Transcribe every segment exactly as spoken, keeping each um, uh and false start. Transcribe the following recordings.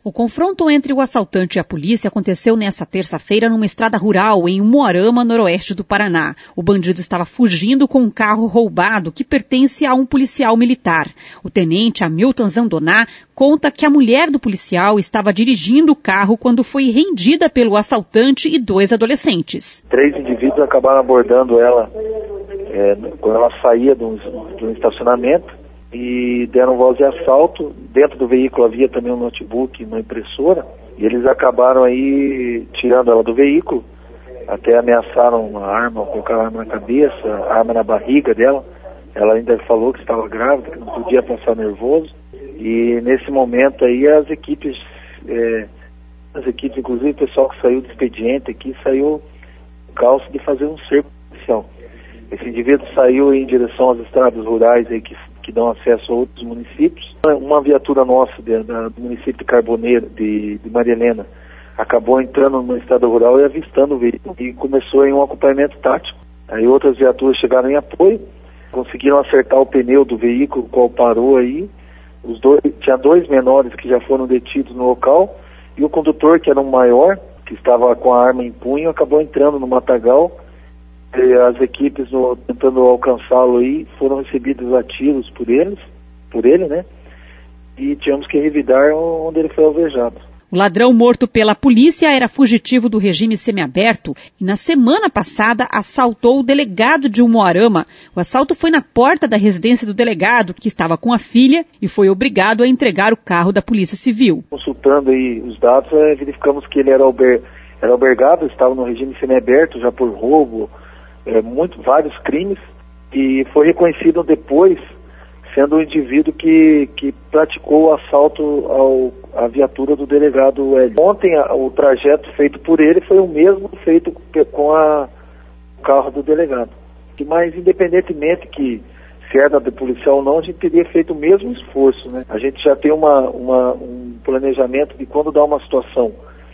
O confronto entre o assaltante e a polícia aconteceu nesta terça-feira numa estrada rural em Umuarama, noroeste do Paraná. O bandido estava fugindo com um carro roubado que pertence a um policial militar. O tenente Hamilton Zandoná conta que a mulher do policial estava dirigindo o carro quando foi rendida pelo assaltante e dois adolescentes. Três indivíduos acabaram abordando ela é, quando ela saía de um, de um estacionamento e deram voz de assalto. Dentro do veículo havia também um notebook, uma impressora, e eles acabaram aí tirando ela do veículo, até ameaçaram uma arma, colocaram a arma na cabeça, a arma na barriga dela. Ela ainda falou que estava grávida, que não podia passar nervoso, e nesse momento aí as equipes, é, as equipes, inclusive o pessoal que saiu do expediente aqui, saiu calço de fazer um cerco policial. Esse indivíduo saiu em direção às estradas rurais aí que que dão acesso a outros municípios. Uma viatura nossa de, da, do município de Carboneira, de, de Maria Helena, acabou entrando numa estrada rural e avistando o veículo e começou em um acompanhamento tático. Aí outras viaturas chegaram em apoio, conseguiram acertar o pneu do veículo, o qual parou aí. Os dois, tinha dois menores que já foram detidos no local e o condutor, que era um maior, que estava com a arma em punho, acabou entrando no matagal. As equipes no, tentando alcançá-lo aí foram recebidas a tiros por eles, por ele, né? E tivemos que revidar onde ele foi alvejado. O ladrão morto pela polícia era fugitivo do regime semiaberto e na semana passada assaltou o delegado de Umuarama. O assalto foi na porta da residência do delegado, que estava com a filha, e foi obrigado a entregar o carro da Polícia Civil. Consultando aí os dados, é, verificamos que ele era, alber, era albergado, estava no regime semiaberto já por roubo, É, muito, vários crimes, e foi reconhecido depois sendo o indivíduo que, que praticou o assalto ao, à viatura do delegado Hélio. Ontem a, o trajeto feito por ele foi o mesmo feito com a, o carro do delegado. Mas independentemente que se era de policial ou não, a gente teria feito o mesmo esforço, né? A gente já tem uma, uma, um planejamento de quando dá uma situação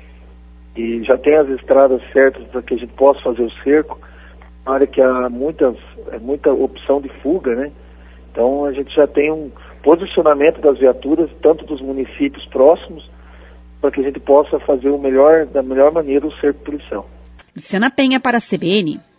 e já tem as estradas certas para que a gente possa fazer o cerco, área que há muitas, muita opção de fuga, né? Então a gente já tem um posicionamento das viaturas, tanto dos municípios próximos, para que a gente possa fazer o melhor, da melhor maneira o cerco policial. Luciana Penha para a C B N.